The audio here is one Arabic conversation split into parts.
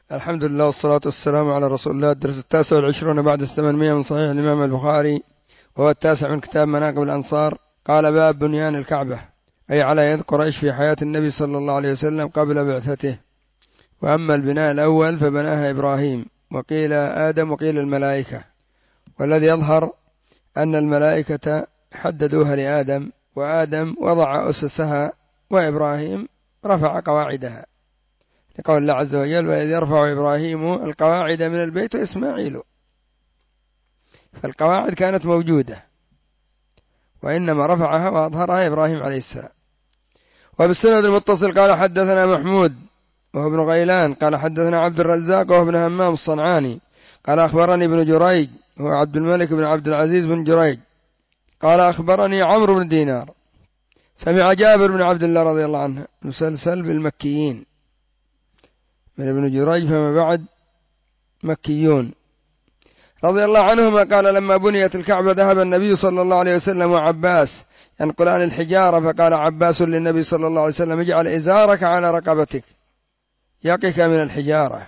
الحمد لله والصلاة والسلام على رسول الله. الدرس 29 بعد 800 من صحيح الإمام البخاري، وهو 9 من كتاب مناقب الأنصار. قال: باب بنيان الكعبة، أي على يد قريش في حياة النبي صلى الله عليه وسلم قبل بعثته. وأما البناء الأول فبناها إبراهيم، وقيل آدم وقيل الملائكة، والذي يظهر أن الملائكة حددوها لآدم، وآدم وضع أسسها، وإبراهيم رفع قواعدها، لقول الله عز وجل: وإذ يرفع إبراهيم القواعد من البيت وإسماعيل. فالقواعد كانت موجودة، وإنما رفعها وأظهرها إبراهيم عليه السلام. وبالسند المتصل قال: حدثنا محمود وهو ابن غيلان قال: حدثنا عبد الرزاق وهو ابن همام الصنعاني قال: أخبرني ابن جريج هو عبد الملك بن عبد العزيز بن جريج قال: أخبرني عمرو بن دينار سمع جابر بن عبد الله رضي الله عنه مسلسل بالمكيين، من ابن جريج فما بعد مكيون رضي الله عنهما قال: لما بنيت الكعبة ذهب النبي صلى الله عليه وسلم وعباس ينقلان الحجارة، فقال عباس للنبي صلى الله عليه وسلم: اجعل إزارك على رقبتك يقيك من الحجارة.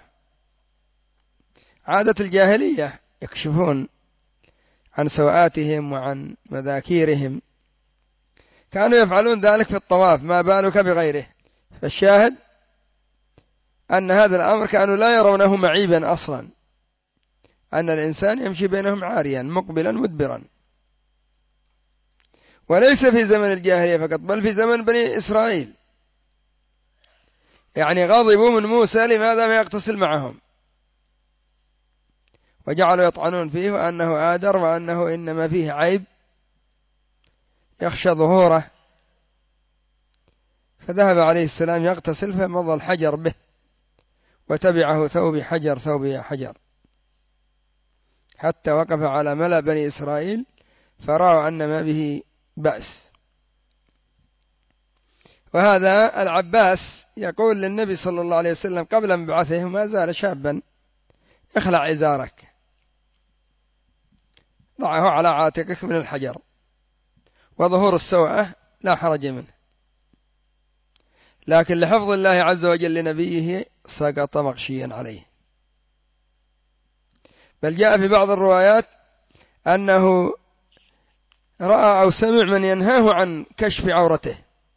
عادة الجاهلية يكشفون عن سوآتهم وعن مذاكيرهم، كانوا يفعلون ذلك في الطواف، ما بالك بغيره. فالشاهد أن هذا الأمر كانوا لا يرونه معيبا أصلا، أن الإنسان يمشي بينهم عاريا مقبلا مدبرا، وليس في زمن الجاهلية فقط، بل في زمن بني إسرائيل. يعني غضبوا من موسى لماذا ما يغتسل معهم، وجعلوا يطعنون فيه وأنه آدر، وأنه إنما فيه عيب يخشى ظهوره. فذهب عليه السلام يغتسل، فمضى الحجر به، وتبعه ثوب حجر، حتى وقف على ملأ بني إسرائيل فرأوا أن ما به بأس. وهذا العباس يقول للنبي صلى الله عليه وسلم قبل مبعثه، ما زال شابا: اخلع إزارك، ضعه على عاتقك من الحجر، وظهور السوءة لا حرج منه. لكن لحفظ الله عز وجل لنبيه سقط مغشيا عليه. بل جاء في بعض الروايات أنه رأى أو سمع من ينهاه عن كشف عورته،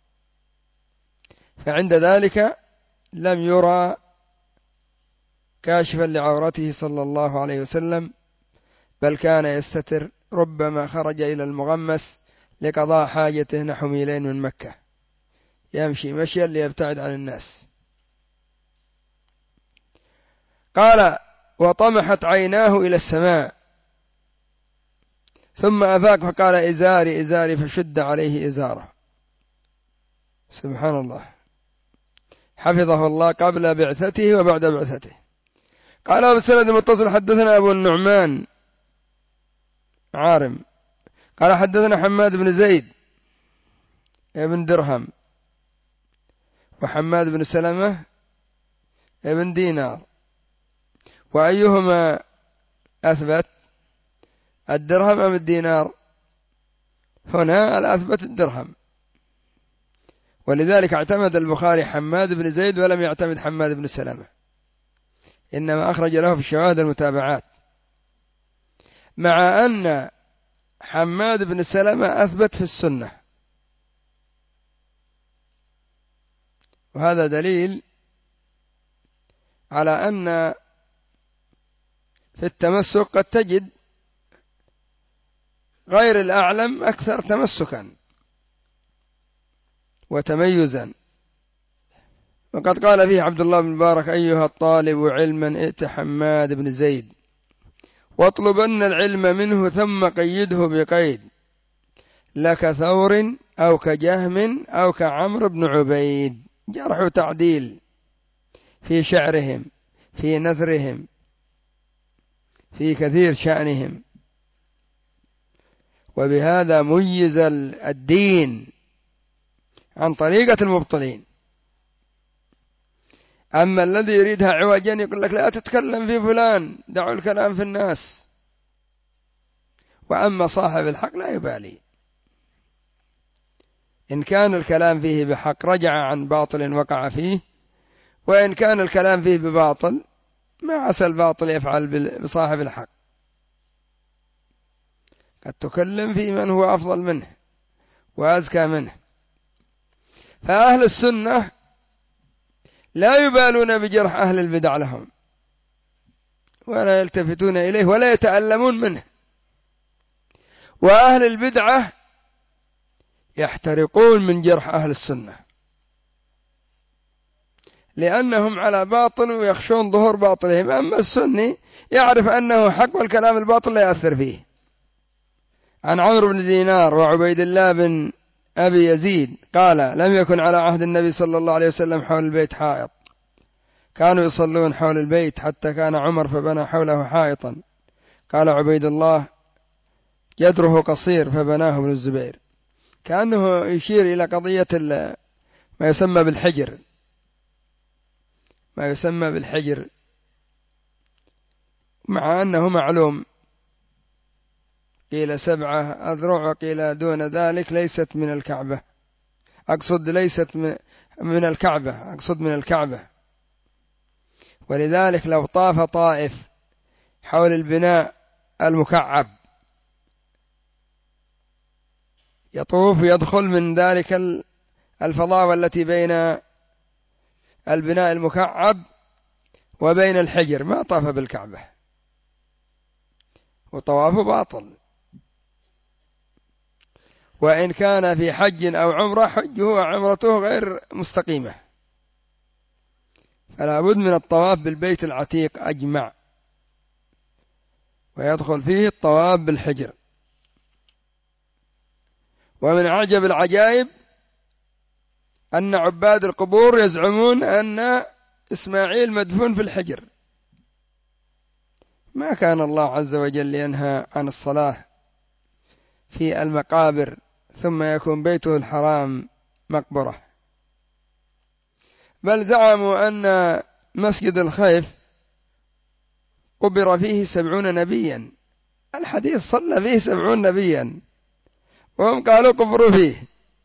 فعند ذلك لم يرى كاشفا لعورته صلى الله عليه وسلم، بل كان يستتر، ربما خرج إلى المغمس لقضاء حاجته نحو ميلين من مكة، يمشي مشيا ليبتعد عن الناس. قال: وطمحت عيناه إلى السماء، ثم أفاق فقال: إزاري إزاري، فشد عليه إزاره. سبحان الله، حفظه الله قبل بعثته وبعد بعثته. قال: وبالسند المتصل حدثنا أبو النعمان عارم قال: حدثنا حماد بن زيد ابن درهم، وحماد بن سلمة ابن دينار، وأيهما أثبت، الدرهم أم الدينار؟ هنا الأثبت الدرهم، ولذلك اعتمد البخاري حماد بن زيد ولم يعتمد حماد بن سلمة، إنما أخرج له في الشواهد المتابعات، مع أن حماد بن سلمة أثبت في السنة. وهذا دليل على أن في التمسك قد تجد غير الأعلم أكثر تمسكا وتميزا. وقد قال فيه عبد الله بن مبارك: أيها الطالب علما ائت حماد بن زيد، واطلبن العلم منه، ثم قيده بقيد، لك ثور أو كجهم أو كعمرو بن عبيد. جرح وتعديل في شعرهم، في نثرهم، في كثير شأنهم، وبهذا ميز الدين عن طريقة المبطلين. أما الذي يريدها عوجا يقول لك: لا تتكلم في فلان، دعوا الكلام في الناس. وأما صاحب الحق لا يبالي، إن كان الكلام فيه بحق رجع عن باطل وقع فيه، وإن كان الكلام فيه بباطل ما عسى الباطل يفعل بصاحب الحق، قد تكلم في من هو أفضل منه وأزكى منه. فأهل السنة لا يبالون بجرح أهل البدع لهم، ولا يلتفتون إليه ولا يتألمون منه، وأهل البدعة يحترقون من جرح أهل السنة لأنهم على باطل ويخشون ظهور باطلهم. أما السني يعرف أنه حق والكلام الباطل لا يأثر فيه. عن عمرو بن دينار وعبيد الله بن أبي يزيد قال: لم يكن على عهد النبي صلى الله عليه وسلم حول البيت حائط، كانوا يصلون حول البيت حتى كان عمر فبنى حوله حائطا. قال عبيد الله: جدره قصير فبناه ابن الزبير. كأنه يشير إلى قضية ما يسمى بالحجر، ما يسمى بالحجر، مع أنه معلوم، قيل 7 أذرع وقيل دون ذلك، ليست من الكعبة، أقصد ليست من الكعبة، أقصد من الكعبة. ولذلك لو طاف طائف حول البناء المكعب يطوف يدخل من ذلك الفضاء التي بين البناء المكعب وبين الحجر، ما طاف بالكعبة، وطوافه باطل. وإن كان في حج أو عمرة، حجه وعمرته غير مستقيمة، فلا بد من الطواف بالبيت العتيق أجمع، ويدخل فيه الطواف بالحجر. ومن أعجب العجائب أن عباد القبور يزعمون أن إسماعيل مدفون في الحجر. ما كان الله عز وجل ينهى عن الصلاة في المقابر ثم يكون بيته الحرام مقبرة، بل زعموا أن مسجد الخيف قبر فيه 70 نبيا، الحديث صلى فيه 70 نبيا، وهم قالوا قبروا فيه.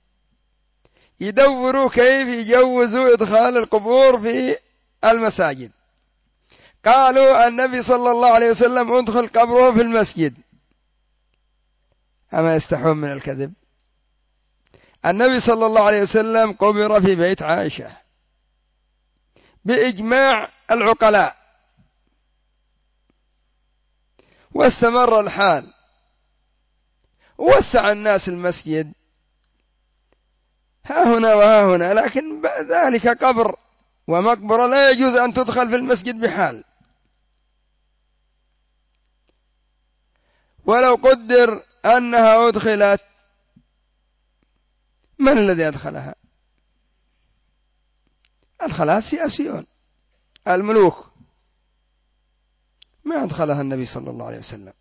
يدوروا كيف يجوزوا إدخال القبور في المساجد. قالوا النبي صلى الله عليه وسلم ادخل قبره في المسجد، أما يستحون من الكذب؟ النبي صلى الله عليه وسلم قبر في بيت عائشة بإجماع العقلاء، واستمر الحال، ووسع الناس المسجد ها هنا وها هنا، لكن ذلك قبر ومقبرة لا يجوز أن تدخل في المسجد بحال. ولو قدر أنها أدخلت، من الذي أدخلها؟ أدخلها السياسيون، الملوك، ما أدخلها النبي صلى الله عليه وسلم.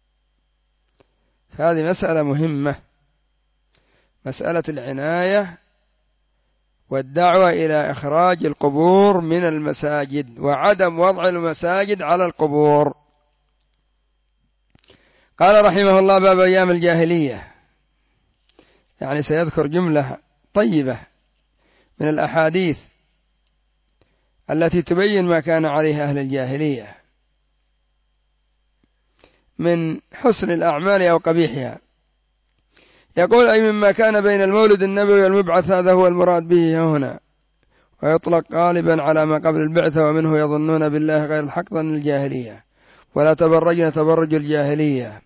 هذه مسألة مهمة، مسألة العناية والدعوة إلى إخراج القبور من المساجد وعدم وضع المساجد على القبور. قال رحمه الله: باب أيام الجاهلية، يعني سيذكر جملة طيبة من الأحاديث التي تبين ما كان عليه أهل الجاهلية من حسن الأعمال أو قبيحها. يقول: أي مما كان بين المولد النبوي والمبعث، هذا هو المراد به هنا، ويطلق غالبا على ما قبل البعثة. ومنه يظنون بالله غير الحق ظن الجاهلية، ولا تبرجن تبرج الجاهلية.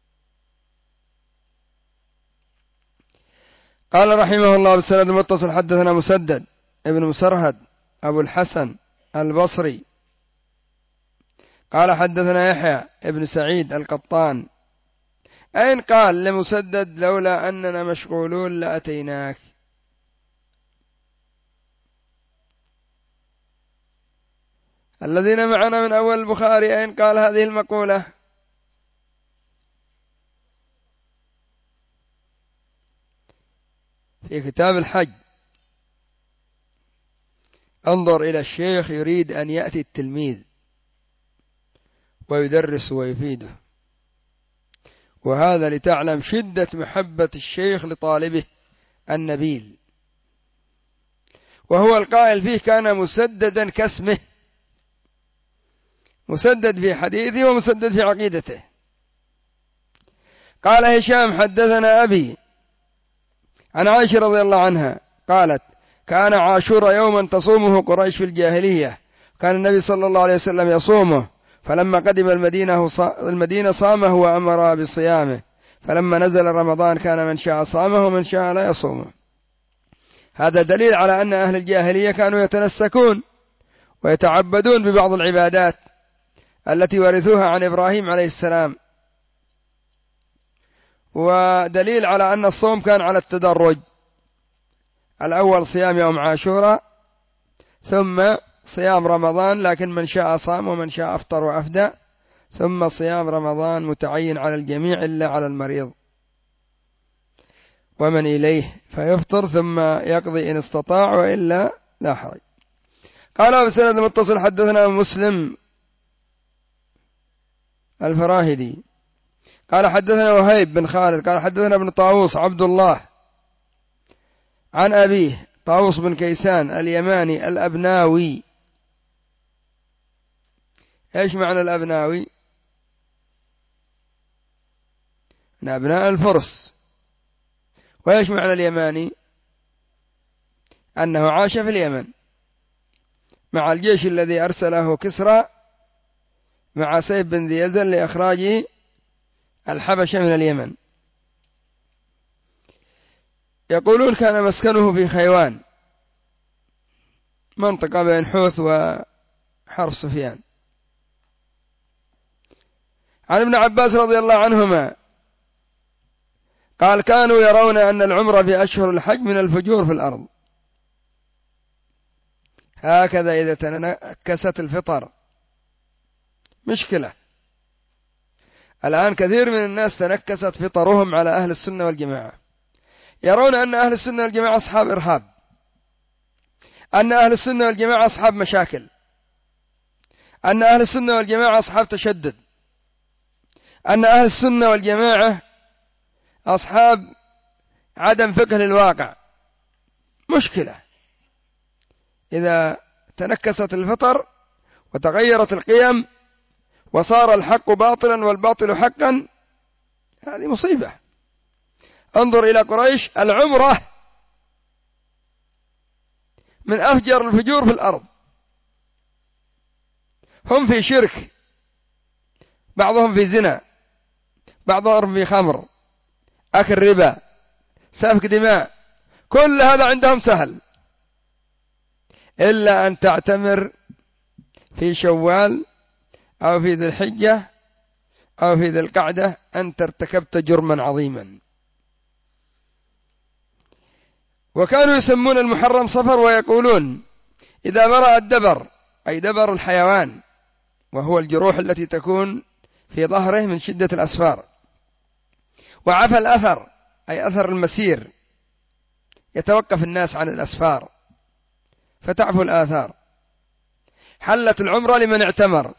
قال رحمه الله: بالسند المتصل حدثنا مسدد ابن مسرهد أبو الحسن البصري قال حدثنا يحيى ابن سعيد القطان. أين قال لمسدد: لولا أننا مشغولون لأتيناك؟ الذين معنا من أول البخاري أين قال هذه المقولة؟ في كتاب الحج. انظر إلى الشيخ يريد أن يأتي التلميذ ويدرس ويفيده، وهذا لتعلم شدة محبة الشيخ لطالبه النبيل. وهو القائل فيه: كان مسددا كاسمه، مسدد في حديثه ومسدد في عقيدته. قال هشام حدثنا أبي عن عائشة رضي الله عنها قالت كان عاشور يوما تصومه قريش في الجاهلية، كان النبي صلى الله عليه وسلم يصومه، فلما قدم المدينة صامه وأمر بصيامه، فلما نزل رمضان كان من شاء صامه ومن شاء لا يصومه. هذا دليل على أن أهل الجاهلية كانوا يتنسكون ويتعبدون ببعض العبادات التي ورثوها عن إبراهيم عليه السلام، ودليل على أن الصوم كان على التدرج، الأول صيام يوم عاشوراء ثم صيام رمضان، لكن من شاء صام ومن شاء أفطر وأفدى، ثم صيام رمضان متعين على الجميع إلا على المريض ومن إليه فيفطر ثم يقضي إن استطاع وإلا لا حرج. قال بسند المتصل حدثنا مسلم الفراهدي قال حدثنا وهيب بن خالد قال حدثنا ابن طاووس عبد الله عن أبيه طاووس بن كيسان اليماني الأبناوي. إيش معنى الأبناوي؟ من أبناء الفرس. وإيش معنى اليماني؟ أنه عاش في اليمن مع الجيش الذي أرسله كسرى مع سيف بن ذي يزن لإخراج الحبشة من اليمن. يقولون كان مسكنه في خيوان، منطقة بين حوث وحرب سفيان. عن ابن عباس رضي الله عنهما قال كانوا يرون أن العمرة في أشهر الحج من الفجور في الأرض، هكذا إذا تنكست الفطر مشكلة. الآن كثير من الناس تنكست فطرهم على أهل السنة والجماعة، يرون أن أهل السنة والجماعة أصحاب إرهاب، أن أهل السنة والجماعة أصحاب مشاكل، أن أهل السنة والجماعة أصحاب تشدد، أن أهل السنة والجماعة أصحاب عدم فقه للواقع. مشكلة إذا تنكست الفطر وتغيرت القيم وصار الحق باطلا والباطل حقا، هذه مصيبة. انظر إلى قريش، العمرة من أفجر الفجور في الأرض، هم في شرك، بعضهم في زنا، بعضهم في خمر، أكل ربا، سفك دماء، كل هذا عندهم سهل، إلا أن تعتمر في شوال أو في ذي الحجة أو في ذي القعدة أنت ارتكبت جرما عظيما. وكانوا يسمون المحرم صفر، ويقولون إذا برأ الدبر أي دبر الحيوان وهو الجروح التي تكون في ظهره من شدة الأسفار، وعفى الأثر أي أثر المسير، يتوقف الناس عن الأسفار فتعفو الآثار، حلت العمرة لمن اعتمر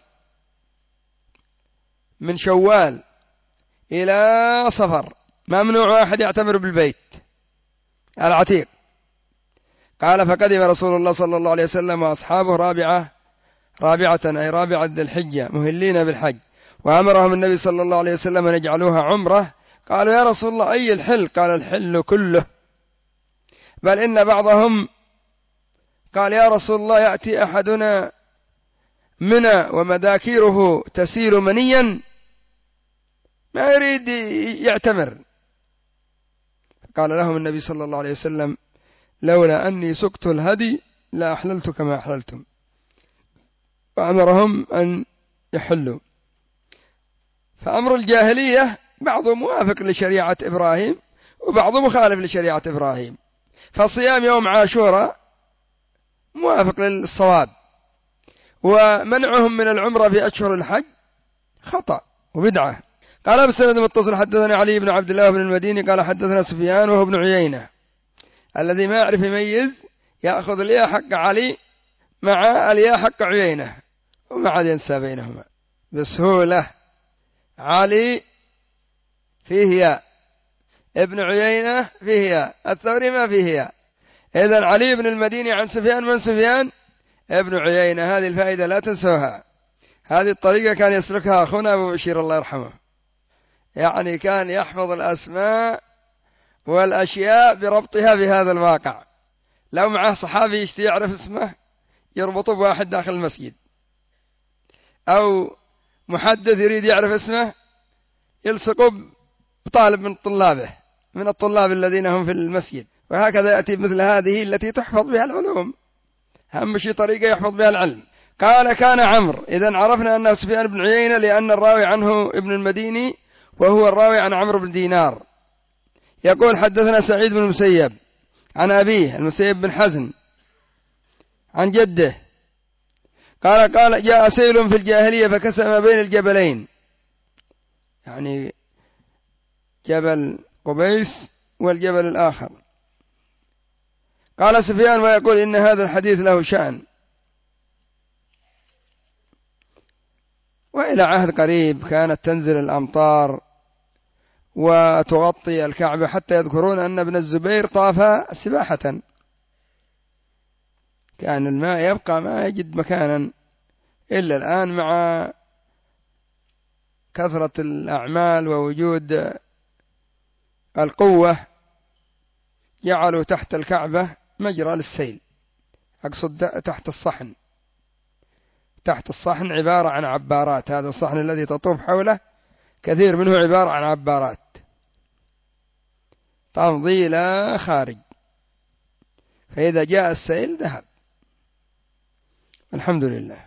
من شوال إلى صفر، ممنوع أحد يعتمر بالبيت العتيق. قال فقدم رسول الله صلى الله عليه وسلم وأصحابه رابعة أي رابعة ذي الحجة مهلين بالحج، وأمرهم النبي صلى الله عليه وسلم أن يجعلوها عمرة. قالوا يا رسول الله أي الحل؟ قال الحل كله، بل إن بعضهم قال يا رسول الله يأتي أحدنا منى ومذاكيره تسيل منيا ما يريد يعتمر. قال لهم النبي صلى الله عليه وسلم لولا أني سقت الهدي لا أحللت كما أحللتم، وأمرهم أن يحلوا. فأمر الجاهلية بعضه موافق لشريعة إبراهيم وبعضه مخالف لشريعة إبراهيم، فصيام يوم عاشوراء موافق للصواب، ومنعهم من العمرة في أشهر الحج خطأ وبدعة. قال بالسند المتصل حدثنا علي بن عبد الله بن المديني قال حدثنا سفيان وهو ابن عيينة الذي ما يعرف يميز يأخذ الياء حق علي مع الياء حق عيينة وما عاد ينسى بينهما بسهولة. علي فيه ياء، ابن عيينة فيه ياء، الثوري ما فيه ياء. إذن علي بن المديني عن سفيان من سفيان ابن عيينة، هذه الفائدة لا تنسوها، هذه الطريقة كان يسلكها أخونا أبو بشير الله يرحمه، يعني كان يحفظ الأسماء والأشياء بربطها بهذا الواقع. لو معه صحابي يشتي يعرف اسمه يربطه بواحد داخل المسجد، أو محدث يريد يعرف اسمه يلصقه بطالب من الطلاب الذين هم في المسجد. وهكذا يأتي مثل هذه التي تحفظ بها العلوم، أهم شيء طريقة يحفظ بها العلم. قال كان عمرو، إذن عرفنا أنه سفيان بن عيينة لأن الراوي عنه ابن المديني وهو الراوي عن عمرو بن دينار. يقول حدثنا سعيد بن المسيب عن أبيه المسيب بن حزن عن جده قال جاء سيل في الجاهلية فكسى ما بين الجبلين، يعني جبل قبيس والجبل الآخر. قال سفيان ويقول إن هذا الحديث له شأن. وإلى عهد قريب كانت تنزل الأمطار وتغطي الكعبة، حتى يذكرون أن ابن الزبير طاف سباحة، كان الماء يبقى ما يجد مكانا. إلا الآن مع كثرة الأعمال ووجود القوة جعلوا تحت الكعبة مجرى للسيل، أقصد تحت الصحن عبارة عن عبارات. هذا الصحن الذي تطوف حوله كثير منه عبارة عن عبارات تمضي إلى خارج، فإذا جاء السيل ذهب. الحمد لله.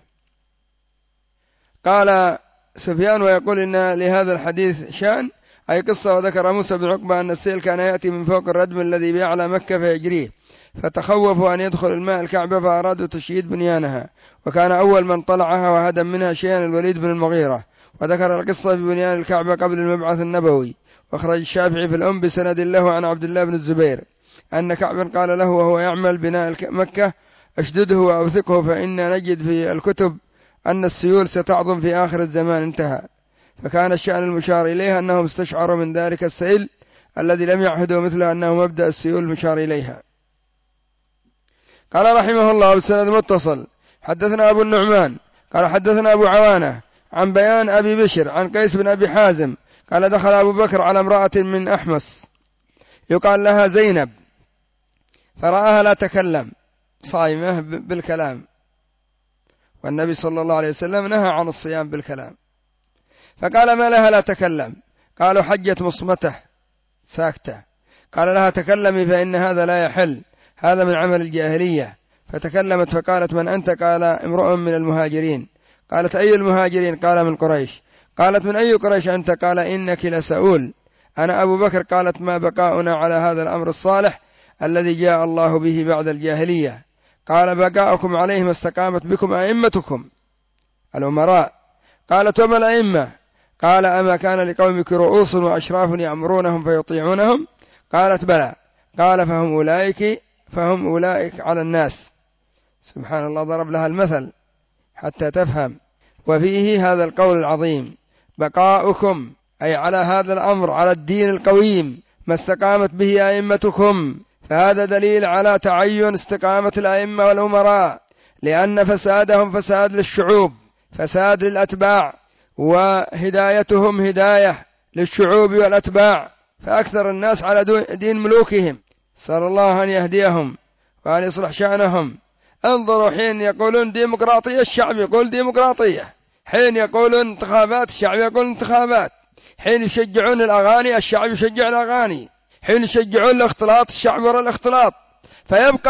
قال سفيان ويقول إن لهذا الحديث شأن، أي قصة. وذكر موسى بن عقبة أن السيل كان يأتي من فوق الردم الذي بأعلى مكة فيجريه، فتخوفوا أن يدخل الماء الكعبة فأرادوا تشييد بنيانها، وكان أول من طلعها وهدم منها شيئا الوليد بن المغيرة. وذكر القصة في بنيان الكعبة قبل المبعث النبوي. واخرج الشافعي في الأم بسند له عن عبد الله بن الزبير أن كعبا قال له وهو يعمل بناء مكة اشدده وأوثقه، فإنا نجد في الكتب أن السيول ستعظم في آخر الزمان. انتهى. فكان الشأن المشار إليها أنهم استشعروا من ذلك السيل الذي لم يعهدوا مثله أنه مبدأ السيول المشار إليها. قال رحمه الله بالسند المتصل حدثنا أبو النعمان قال حدثنا أبو عوانة عن بيان أبي بشر عن قيس بن أبي حازم قال دخل أبو بكر على امرأة من أحمس يقال لها زينب، فرآها لا تكلم صائمة بالكلام، والنبي صلى الله عليه وسلم نهى عن الصيام بالكلام، فقال ما لها لا تكلم؟ قالوا حجة مصمته ساكتة. قال لها تكلمي فإن هذا لا يحل، هذا من عمل الجاهلية. فتكلمت فقالت من أنت؟ قال امرؤ من المهاجرين. قالت أي المهاجرين؟ قال من قريش. قالت من أي قريش أنت؟ قال إنك لسؤول، أنا أبو بكر. قالت ما بقاؤنا على هذا الأمر الصالح الذي جاء الله به بعد الجاهلية؟ قال بقاؤكم عليه ما استقامت بكم أئمتكم الأمراء. قالت وما الأئمة؟ قال أما كان لقومك رؤوس وأشراف يأمرونهم فيطيعونهم؟ قالت بلى. قال فهم أولئك على الناس. سبحان الله، ضرب لها المثل حتى تفهم. وفيه هذا القول العظيم بقاؤكم أي على هذا الأمر على الدين القويم ما استقامت به أئمتكم، فهذا دليل على تعين استقامة الأئمة والأمراء، لأن فسادهم فساد للشعوب، فساد للأتباع، وهدايتهم هداية للشعوب والأتباع، فأكثر الناس على دين ملوكهم. صلى الله أن يهديهم وأن يصلح شأنهم. انظروا حين يقولون ديمقراطية الشعب يقول ديمقراطية، حين يقولون انتخابات الشعب يقول انتخابات، حين يشجعون الأغاني الشعب يشجع الأغاني، حين يشجعون الاختلاط الشعب وراء الاختلاط. فيبقى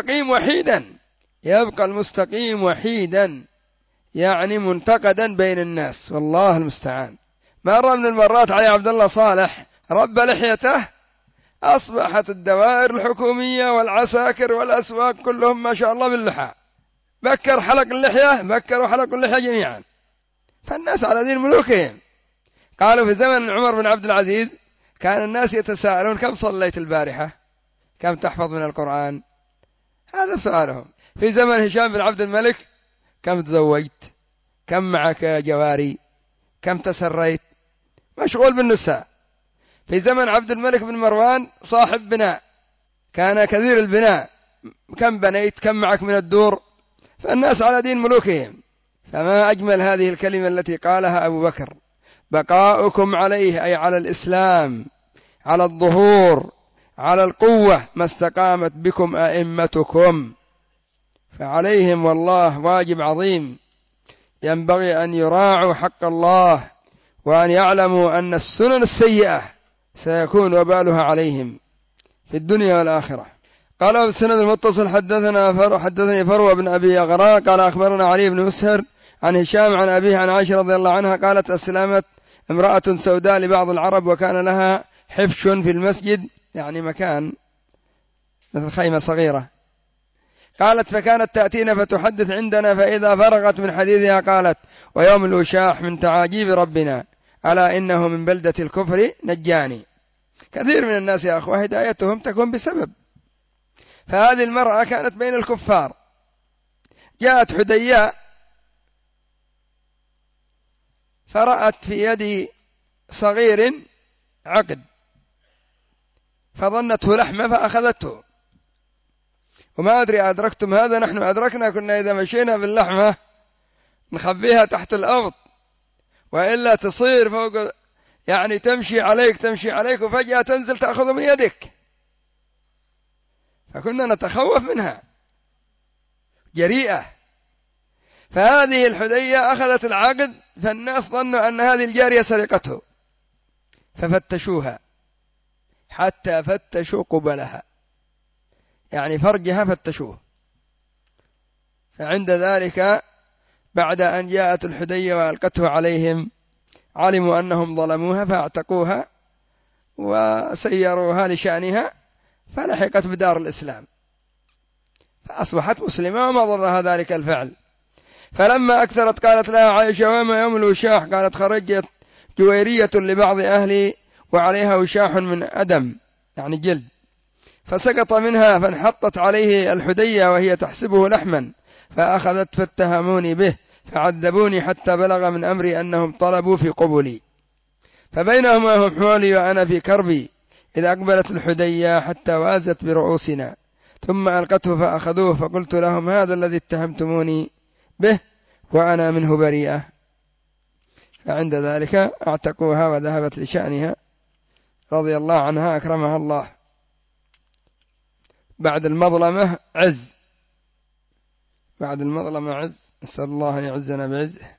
المستقيم وحيدا يعني منتقدا بين الناس، والله المستعان. مرة من المرات علي عبد الله صالح رب لحيته، أصبحت الدوائر الحكومية والعساكر والأسواق كلهم ما شاء الله باللحى، بكروا حلق اللحية جميعا، فالناس على دين ملوكهم. قالوا في زمن عمر بن عبد العزيز كان الناس يتساءلون كم صليت البارحة، كم تحفظ من القرآن، هذا سؤالهم. في زمن هشام بن عبد الملك كم تزوجت، كم معك جواري، كم تسريت، مشغول بالنساء. في زمن عبد الملك بن مروان صاحب بناء، كان كثير البناء، كم بنيت، كم معك من الدور، فالناس على دين ملوكهم. فما أجمل هذه الكلمة التي قالها أبو بكر: بقاؤكم عليه، أي على الإسلام، على الظهور، على القوة، ما استقامت بكم أئمتكم. فعليهم والله واجب عظيم، ينبغي أن يراعوا حق الله، وأن يعلموا أن السنن السيئة سيكون وبالها عليهم في الدنيا والآخرة. قال في السند المتصل: حدثني فروة بن أبي أغراء قال أخبرنا علي بن مسهر عن هشام عن أبيه عن عائشة رضي الله عنها قالت: أسلمت امرأة سوداء لبعض العرب، وكان لها حفش في المسجد، يعني مكان مثل خيمة صغيرة. قالت: فكانت تأتينا فتحدث عندنا، فإذا فرغت من حديثها قالت: ويوم الوشاح من تعاجيب ربنا، ألا إنه من بلدة الكفر نجاني. كثير من الناس يا أخوة هدايتهم تكون بسبب. فهذه المرأة كانت بين الكفار، جاءت حدياء فرأت في يد صغير عقد، فظنته لحمة فأخذته. وما أدري أدركتم هذا، نحن أدركنا، كنا إذا مشينا باللحمة نخبيها تحت الأرض، وإلا تصير فوق، يعني تمشي عليك وفجأة تنزل تأخذ من يدك، فكنا نتخوف منها، جريئة. فهذه الحدية أخذت العقد، فالناس ظنوا أن هذه الجارية سرقته، ففتشوها حتى فتشوا قبلها، يعني فرجها فتشوه. فعند ذلك بعد أن جاءت الحدية وألقته عليهم علموا أنهم ظلموها فاعتقوها وسيروها لشأنها، فلحقت بدار الإسلام فأصبحت مسلمة وما ضرها ذلك الفعل. فلما أكثرت قالت لها عائشة: وما يوم الوشاح؟ قالت: خرجت جويرية لبعض أهلي وعليها وشاح من أدم، يعني جلد، فسقط منها فانحطت عليه الحدية وهي تحسبه لحما، فأخذت فاتهموني به فعذبوني حتى بلغ من أمري أنهم طلبوا في قبلي، فبينهم هم حولي وأنا في كربي إذ أقبلت الحدية حتى وازت برؤوسنا، ثم ألقته فأخذوه، فقلت لهم: هذا الذي اتهمتموني به وأنا منه بريئة. فعند ذلك اعتقوها وذهبت لشأنها رضي الله عنها أكرمها الله. بعد المظلمة عز، بعد المظلمة عز، نسأل الله أن يعزنا بعزه.